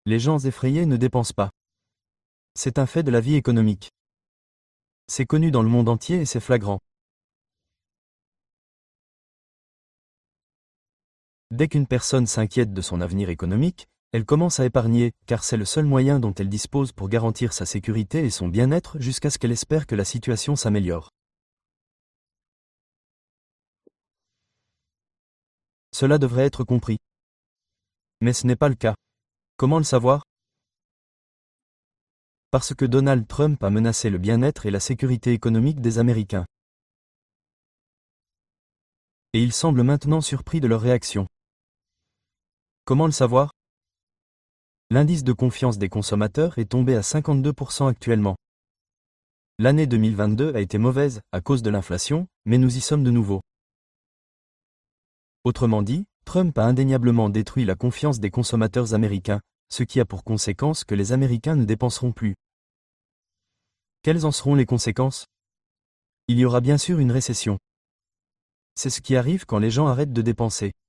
Les gens effrayés ne dépensent pas. C'est un fait de la vie économique. C'est connu dans le monde entier et c'est flagrant. Dès qu'une personne s'inquiète de son avenir économique, elle commence à épargner, car c'est le seul moyen dont elle dispose pour garantir sa sécurité et son bien-être jusqu'à ce qu'elle espère que la situation s'améliore. Cela devrait être compris. Mais ce n'est pas le cas. Comment le savoir? Parce que Donald Trump a menacé le bien-être et la sécurité économique des Américains. Et il semble maintenant surpris de leur réaction. Comment le savoir? L'indice de confiance des consommateurs est tombé à 52% actuellement. L'année 2022 a été mauvaise à cause de l'inflation, mais nous y sommes de nouveau. Autrement dit, Trump a indéniablement détruit la confiance des consommateurs américains, ce qui a pour conséquence que les Américains ne dépenseront plus. Quelles en seront les conséquences? Il y aura bien sûr une récession. C'est ce qui arrive quand les gens arrêtent de dépenser.